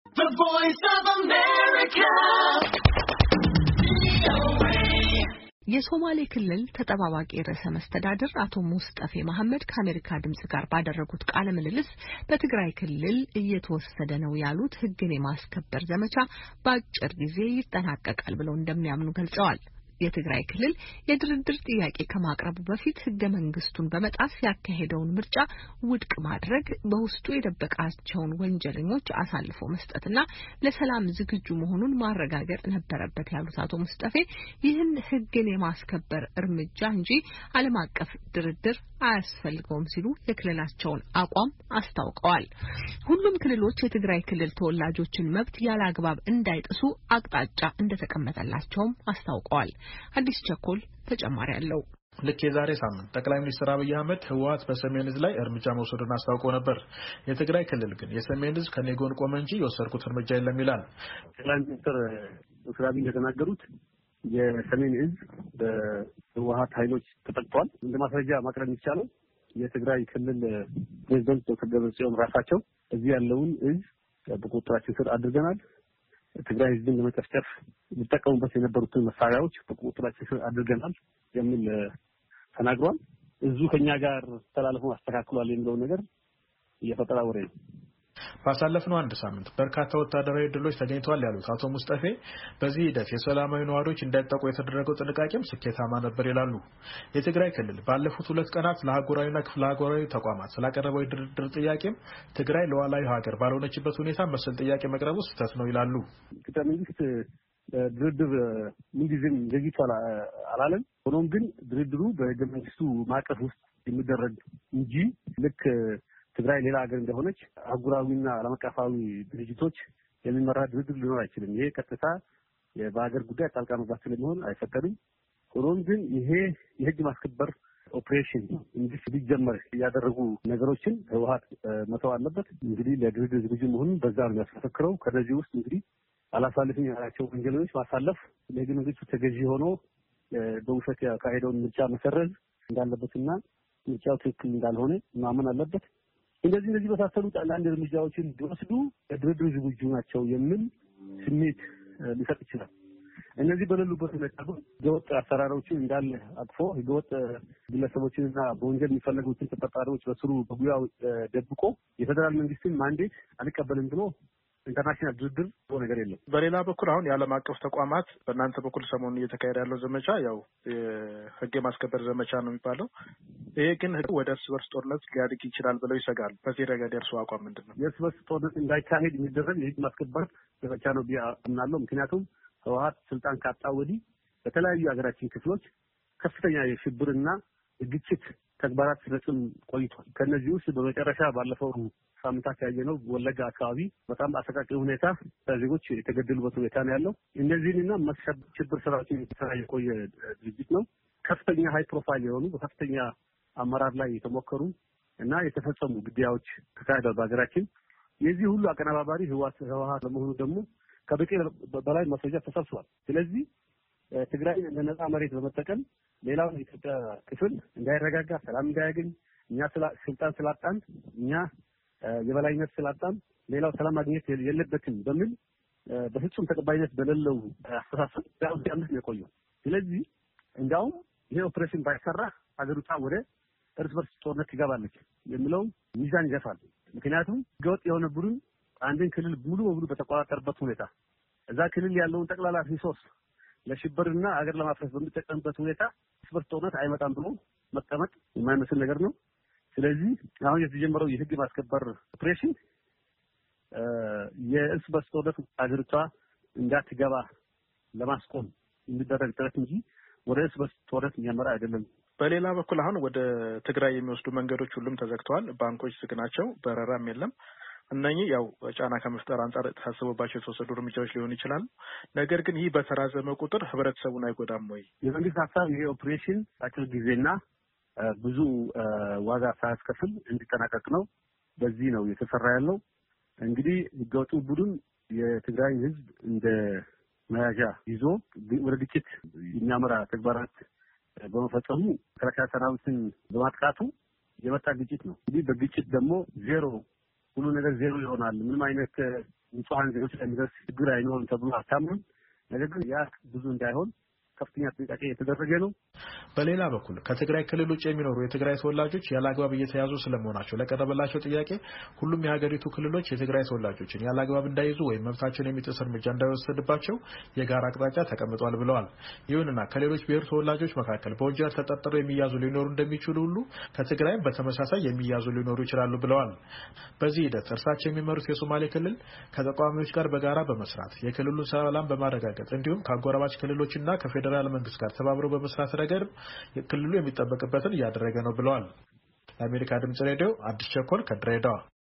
The Voice of America. የሶማሌ ክልል ተጠባባቂ ርዕሰ መስተዳድር አቶ ሙስጠፌ መሐመድ ከአሜሪካ ድምጽ ጋር ባደረጉት ቃለ ምልልስ በትግራይ ክልል እየተወሰደ ነው ያሉት ሕግን የማስከበር ዘመቻ በአጭር ጊዜ ይጠናቀቃል ብለው እንደሚያምኑ ገልጸዋል። የትግራይ ክልል የድርድር ጥያቄ ከማቅረቡ በፊት ሕገ መንግስቱን በመጣስ ያካሄደውን ምርጫ ውድቅ ማድረግ በውስጡ የደበቃቸውን ወንጀለኞች አሳልፎ መስጠትና ለሰላም ዝግጁ መሆኑን ማረጋገጥ ነበረበት ያሉት አቶ ሙስጠፌ ይህን ሕግን የማስከበር እርምጃ እንጂ ዓለም አቀፍ ድርድር አያስፈልገውም ሲሉ የክልላቸውን አቋም አስታውቀዋል። ሁሉም ክልሎች የትግራይ ክልል ተወላጆችን መብት ያለአግባብ እንዳይጥሱ አቅጣጫ እንደተቀመጠላቸውም አስታውቀዋል። አዲስ ቸኮል ተጨማሪ አለው። ልክ የዛሬ ሳምንት ጠቅላይ ሚኒስትር አብይ አህመድ ህወሓት በሰሜን ዕዝ ላይ እርምጃ መውሰዱን አስታውቀው ነበር። የትግራይ ክልል ግን የሰሜን ዕዝ ከኔ ጎን ቆመ እንጂ የወሰድኩት እርምጃ የለም ይላል። ጠቅላይ ሚኒስትር ዶክተር አብይ እንደተናገሩት የሰሜን ዕዝ በህወሓት ኃይሎች ተጠቅቷል። እንደ ማስረጃ ማቅረብ የሚቻለው የትግራይ ክልል ፕሬዝዳንት ዶክተር ደብረጽዮን ራሳቸው እዚህ ያለውን ዕዝ በቁጥጥራችን ስር አድርገናል፣ ትግራይ ህዝብን ለመጨፍጨፍ ሊጠቀሙበት የነበሩትን መሳሪያዎች በቁጥጥራችን ስር አድርገናል የሚል ተናግሯል። እዙ ከኛ ጋር ተላልፎ አስተካክሏል የሚለው ነገር የፈጠራ ወሬ ነው። ባሳለፍነው አንድ ሳምንት በርካታ ወታደራዊ ድሎች ተገኝተዋል ያሉት አቶ ሙስጠፌ በዚህ ሂደት የሰላማዊ ነዋሪዎች እንዳይጠቁ የተደረገው ጥንቃቄም ስኬታማ ነበር ይላሉ። የትግራይ ክልል ባለፉት 2 ቀናት ለአህጉራዊና ክፍለ አህጉራዊ ተቋማት ስላቀረበው የድርድር ጥያቄም ትግራይ ሉዓላዊ ሀገር ባልሆነችበት ሁኔታ መሰል ጥያቄ መቅረቡ ስህተት ነው ይላሉ። መንግስት ድርድር ምንጊዜም ዘግይቶ አላለም። ሆኖም ግን ድርድሩ በህገ መንግስቱ ማዕቀፍ ውስጥ የሚደረግ እንጂ ልክ ትግራይ ሌላ ሀገር እንደሆነች አህጉራዊና ዓለም አቀፋዊ ድርጅቶች የሚመራ ድርድር ሊኖር አይችልም። ይሄ ቀጥታ በሀገር ጉዳይ ጣልቃ መግባት ስለሚሆን አይፈቀድም። ሆኖም ግን ይሄ የህግ ማስከበር ኦፕሬሽን እንዲጀመር ያደረጉ ነገሮችን ህወሓት መተው አለበት። እንግዲህ ለድርድር ዝግጁ መሆኑን በዛ ነው የሚያስመሰክረው። ከነዚህ ውስጥ እንግዲህ አላሳልፍኝ ያላቸው ወንጀለኞች ማሳለፍ፣ ለህገ መንግስቱ ተገዢ ሆኖ በውሸት ያካሄደውን ምርጫ መሰረዝ እንዳለበትና ምርጫው ትክክል እንዳልሆነ ማመን አለበት። እንደዚህ በታሰሉት አንዳንድ እርምጃዎችን ቢወስዱ ለድርድር ዝግጁ ናቸው የሚል ስሜት ሊሰጥ ይችላል። እነዚህ በሌሉበት ሁኔታ ግን ህገወጥ አሰራሮችን እንዳለ አቅፎ ህገወጥ ግለሰቦችንና በወንጀል የሚፈለጉትን ተጠርጣሪዎች በስሩ በጉያው ደብቆ የፌደራል መንግስትን ማንዴት አልቀበልም ብሎ ኢንተርናሽናል ድርድር ነገር የለም። በሌላ በኩል አሁን የዓለም አቀፍ ተቋማት በእናንተ በኩል ሰሞኑን እየተካሄደ ያለው ዘመቻ ያው ህግ የማስከበር ዘመቻ ነው የሚባለው። ይሄ ግን ወደ እርስ በርስ ጦርነት ሊያድግ ይችላል ብለው ይሰጋሉ። በዚህ ረገድ የእርሱ አቋም ምንድን ነው? የእርስ በርስ ጦርነት እንዳይካሄድ የሚደረግ የህግ ማስከበር ዘመቻ ነው ብዬ አምናለሁ። ምክንያቱም ህወሓት ስልጣን ካጣ ወዲህ በተለያዩ የሀገራችን ክፍሎች ከፍተኛ የሽብርና የግጭት ተግባራት ሲፈጽም ቆይቷል። ከነዚህ ውስጥ በመጨረሻ ባለፈው ሳምንታት ያየነው ወለጋ አካባቢ በጣም አሰቃቂ ሁኔታ ዜጎች የተገደሉበት ሁኔታ ነው ያለው። እነዚህንና መሰል ሽብር ስራዎችን የተሰራ የቆየ ድርጅት ነው። ከፍተኛ ሃይ ፕሮፋይል የሆኑ በከፍተኛ አመራር ላይ የተሞከሩ እና የተፈጸሙ ግድያዎች ተካሂደዋል በሀገራችን። የዚህ ሁሉ አቀነባባሪ ህወሓት ለመሆኑ ደግሞ ከበቂ በላይ ማስረጃ ተሰብስቧል። ስለዚህ ትግራይን እንደ ነፃ መሬት በመጠቀም ሌላውን የኢትዮጵያ ክፍል እንዳይረጋጋ፣ ሰላም እንዳያገኝ፣ እኛ ስልጣን ስላጣን፣ እኛ የበላይነት ስላጣን ሌላው ሰላም ማግኘት የለበትም በሚል በፍጹም ተቀባይነት በሌለው አስተሳሰብ ያውም ነው የቆየው። ስለዚህ እንዲያውም ይሄ ኦፕሬሽን ባይሰራ ሀገሪቷ ወደ እርስ በርስ ጦርነት ትገባለች የሚለው ሚዛን ይገፋል። ምክንያቱም ህገወጥ የሆነ ቡድን አንድን ክልል ሙሉ በሙሉ በተቆጣጠረበት ሁኔታ እዛ ክልል ያለውን ጠቅላላ ሪሶርስ ለሽብርና ሀገር ለማፍረስ በሚጠቀምበት ሁኔታ እርስ በርስ ጦርነት አይመጣም ብሎ መቀመጥ የማይመስል ነገር ነው። ስለዚህ አሁን የተጀመረው የህግ ማስከበር ኦፕሬሽን የእርስ በርስ ጦርነት ሀገሪቷ እንዳትገባ ለማስቆም የሚደረግ ጥረት እንጂ ወደ እርስ በርስ ጦርነት የሚያመራ አይደለም። በሌላ በኩል አሁን ወደ ትግራይ የሚወስዱ መንገዶች ሁሉም ተዘግተዋል። ባንኮች ዝግ ናቸው። በረራም የለም። እነኚህ ያው ጫና ከመፍጠር አንጻር ታስቦባቸው የተወሰዱ እርምጃዎች ሊሆኑ ይችላል። ነገር ግን ይህ በተራዘመ ቁጥር ህብረተሰቡን አይጎዳም ወይ? የመንግስት ሀሳብ ይሄ ኦፕሬሽን አጭር ጊዜና ብዙ ዋጋ ሳያስከፍል እንዲጠናቀቅ ነው። በዚህ ነው የተሰራ ያለው። እንግዲህ ህገወጡ ቡድን የትግራይ ህዝብ እንደ መያዣ ይዞ ወደ ግጭት የሚያመራ ተግባራት በመፈጸሙ መከላከያ ሰራዊትን በማጥቃቱ የመጣ ግጭት ነው። እንግዲህ በግጭት ደግሞ ዜሮ ሁሉ ነገር ዜሮ ይሆናል። ምንም አይነት ንጹሃን ዜጎች ላይ የሚደርስ ችግር አይኖርም ተብሎ አታምንም። ነገር ግን ያ ብዙ እንዳይሆን ከፍተኛ ጥንቃቄ የተደረገ ነው። በሌላ በኩል ከትግራይ ክልል ውጭ የሚኖሩ የትግራይ ተወላጆች ያለአግባብ እየተያዙ ስለመሆናቸው ለቀረበላቸው ጥያቄ ሁሉም የሀገሪቱ ክልሎች የትግራይ ተወላጆችን ያለአግባብ እንዳይዙ ወይም መብታቸውን የሚጥስ እርምጃ እንዳይወሰድባቸው የጋራ አቅጣጫ ተቀምጧል ብለዋል። ይሁንና ከሌሎች ብሔር ተወላጆች መካከል በወንጀል ተጠርጥረው የሚያዙ ሊኖሩ እንደሚችሉ ሁሉ ከትግራይም በተመሳሳይ የሚያዙ ሊኖሩ ይችላሉ ብለዋል። በዚህ ሂደት እርሳቸው የሚመሩት የሶማሌ ክልል ከተቃዋሚዎች ጋር በጋራ በመስራት የክልሉን ሰላም በማረጋገጥ እንዲሁም ከአጎራባች ክልሎችና ከፌዴራል መንግስት ጋር ተባብረው በመስራት ረገድ ክልሉ የሚጠበቅበትን እያደረገ ነው ብለዋል። ለአሜሪካ ድምጽ ሬዲዮ አዲስ ቸኮል ከድሬዳዋ